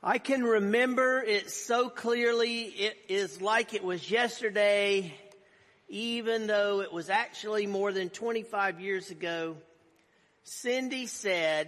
I can remember it so clearly. It is like it was yesterday, even though it was actually more than 25 years ago. Cindy said,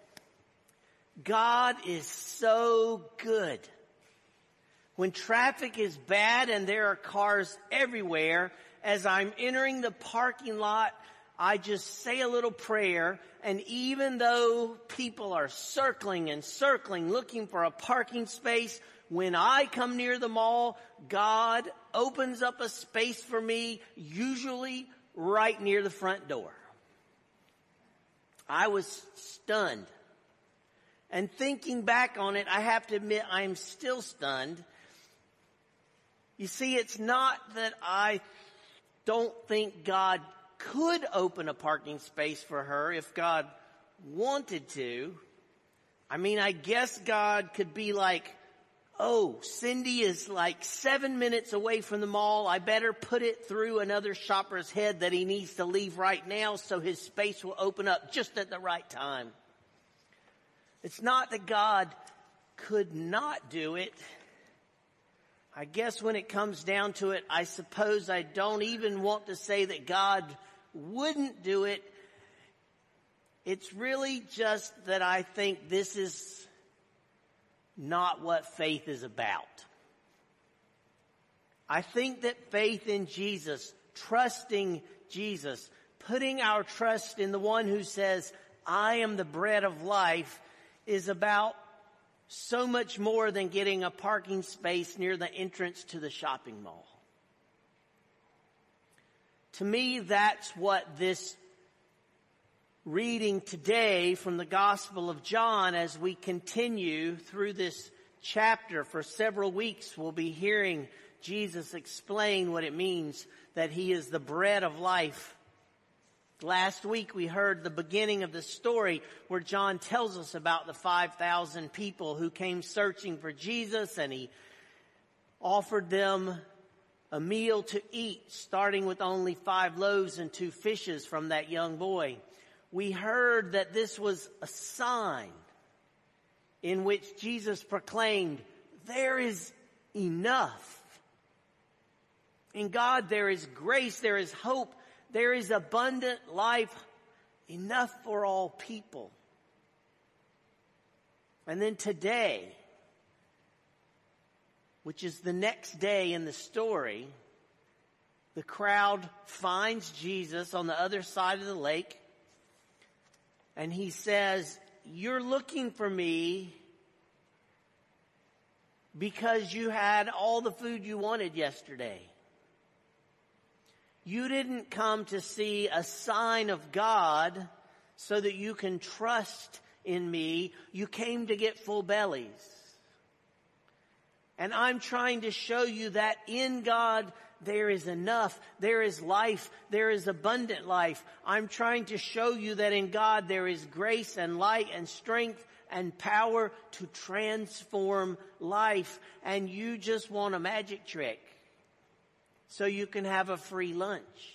"God is so good." When traffic is bad and there are cars everywhere, as I'm entering the parking lot, I just say a little prayer, and even though people are circling and circling looking for a parking space, when I come near the mall, God opens up a space for me, usually right near the front door. I was stunned. And thinking back on it, I have to admit I'm still stunned. You see, it's not that I don't think God could open a parking space for her if God wanted to. I mean, I guess God could be like, "Oh, Cindy is like 7 minutes away from the mall. I better put it through another shopper's head that he needs to leave right now so his space will open up just at the right time." It's not that God could not do it. I guess when it comes down to it, I suppose I don't even want to say that God wouldn't do it. It's really just that I think this is not what faith is about. I think that faith in Jesus, trusting Jesus, putting our trust in the one who says, "I am the bread of life," is about so much more than getting a parking space near the entrance to the shopping mall. To me, that's what this reading today from the Gospel of John, as we continue through this chapter for several weeks, we'll be hearing Jesus explain what it means that he is the bread of life. Last week we heard the beginning of the story where John tells us about the 5,000 people who came searching for Jesus, and he offered them a meal to eat, starting with only 5 loaves and 2 fishes from that young boy. We heard that this was a sign in which Jesus proclaimed, there is enough. In God there is grace, there is hope, there is abundant life, enough for all people. And then today, which is the next day in the story, the crowd finds Jesus on the other side of the lake, and he says, "You're looking for me because you had all the food you wanted yesterday. You didn't come to see a sign of God so that you can trust in me. You came to get full bellies. And I'm trying to show you that in God there is enough, there is life, there is abundant life. I'm trying to show you that in God there is grace and light and strength and power to transform life. And you just want a magic trick so you can have a free lunch."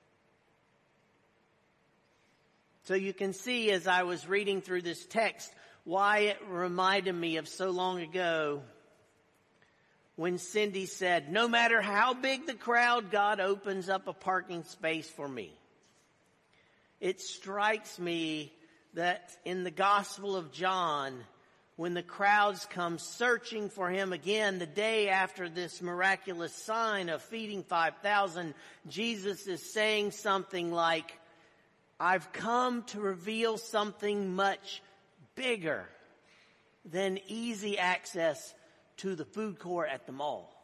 So you can see, as I was reading through this text, why it reminded me of so long ago when Cindy said, "No matter how big the crowd, God opens up a parking space for me." It strikes me that in the Gospel of John, when the crowds come searching for him again the day after this miraculous sign of feeding 5,000, Jesus is saying something like, "I've come to reveal something much bigger than easy access to the food court at the mall."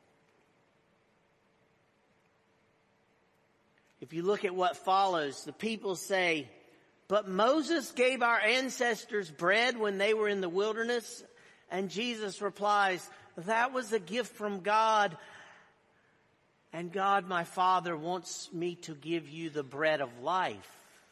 If you look at what follows, the people say, "But Moses gave our ancestors bread when they were in the wilderness." And Jesus replies, "That was a gift from God. And God, my Father, wants me to give you the bread of life."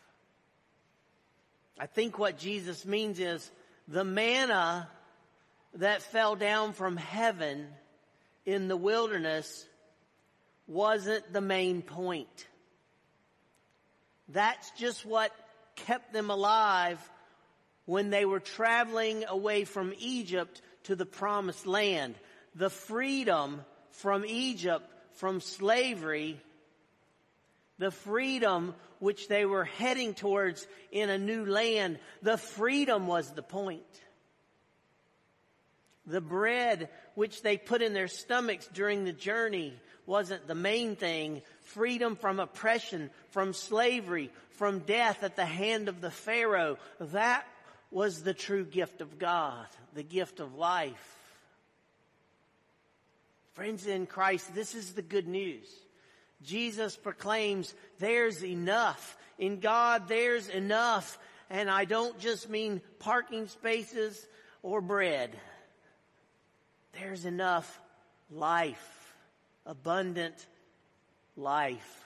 I think what Jesus means is the manna that fell down from heaven in the wilderness wasn't the main point. That's just what kept them alive when they were traveling away from Egypt to the promised land, the freedom from Egypt, from slavery, the freedom which they were heading towards in a new land. The freedom was the point. The bread which they put in their stomachs during the journey wasn't the main thing. Freedom from oppression, from slavery, from death at the hand of the Pharaoh. That was the true gift of God, the gift of life. Friends in Christ, this is the good news. Jesus proclaims there's enough. In God, there's enough. And I don't just mean parking spaces or bread. There's enough life, abundant life.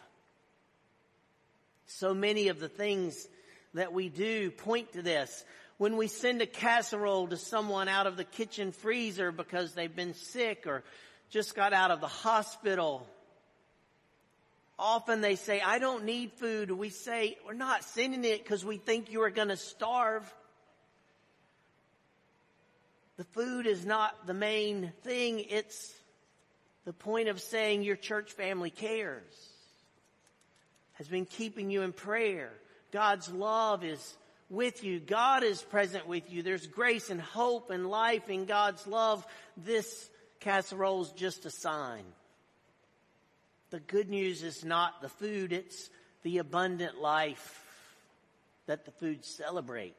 So many of the things that we do point to this. When we send a casserole to someone out of the kitchen freezer because they've been sick or just got out of the hospital, often they say, I don't need food. We say, we're not sending it because we think you are going to starve. The food is not the main thing. It's the point of saying your church family cares, has been keeping you in prayer. God's love is with you. God is present with you. There's grace and hope and life in God's love. This casserole is just a sign. The good news is not the food, it's the abundant life that the food celebrates.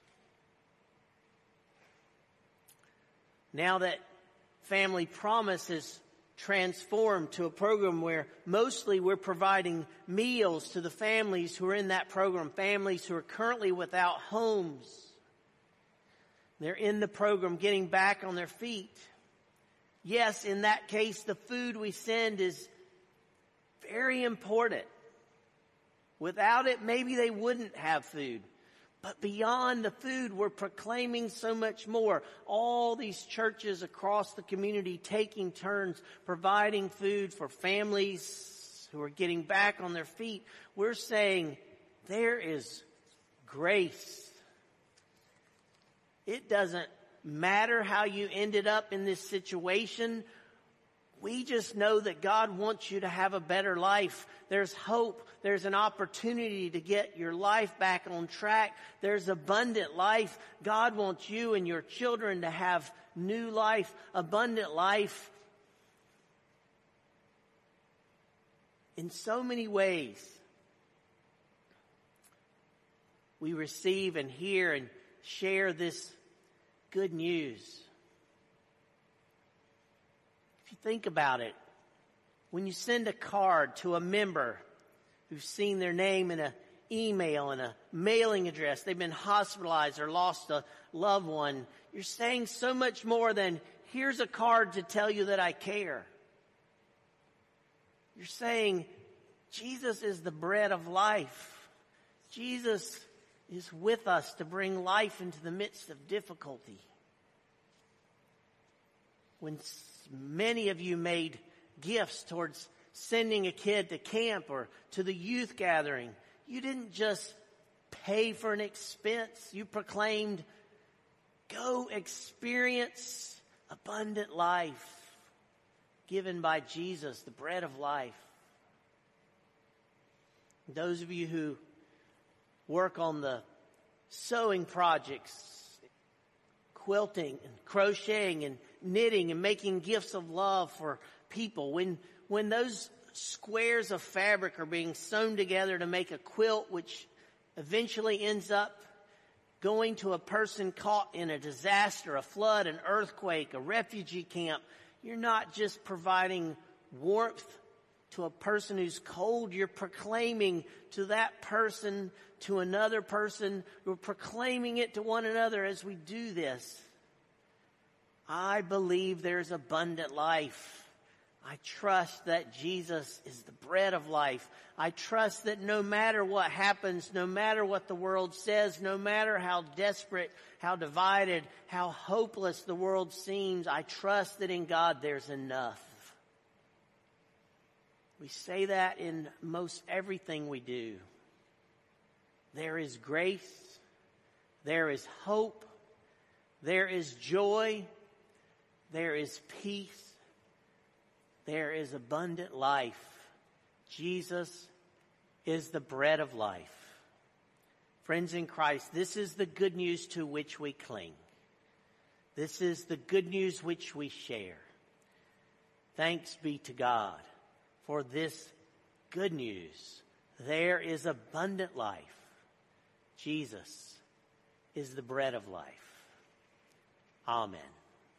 Now that Family Promise is transformed to a program where mostly we're providing meals to the families who are in that program, families who are currently without homes. They're in the program getting back on their feet. Yes, in that case, the food we send is very important. Without it, maybe they wouldn't have food. But beyond the food, we're proclaiming so much more. All these churches across the community taking turns providing food for families who are getting back on their feet. We're saying there is grace. It doesn't matter how you ended up in this situation. We just know that God wants you to have a better life. There's hope. There's an opportunity to get your life back on track. There's abundant life. God wants you and your children to have new life, abundant life. In so many ways, we receive and hear and share this good news. If you think about it, when you send a card to a member who's seen their name in an email and a mailing address, they've been hospitalized or lost a loved one, you're saying so much more than, here's a card to tell you that I care. You're saying, Jesus is the bread of life. Jesus is with us to bring life into the midst of difficulty. When many of you made gifts towards sending a kid to camp or to the youth gathering, you didn't just pay for an expense. You proclaimed, go experience abundant life given by Jesus, the bread of life. Those of you who work on the sewing projects, quilting and crocheting and knitting and making gifts of love for people, when those squares of fabric are being sewn together to make a quilt, which eventually ends up going to a person caught in a disaster, a flood, an earthquake, a refugee camp, you're not just providing warmth to a person who's cold. You're proclaiming to that person, to another person. We're proclaiming it to one another as we do this. I believe there's abundant life. I trust that Jesus is the bread of life. I trust that no matter what happens, no matter what the world says, no matter how desperate, how divided, how hopeless the world seems, I trust that in God there's enough. We say that in most everything we do. There is grace. There is hope. There is joy. there is peace. There is abundant life. Jesus is the bread of life. Friends in Christ, this is the good news to which we cling. This is the good news which we share. Thanks be to God for this good news. There is abundant life. Jesus is the bread of life. Amen.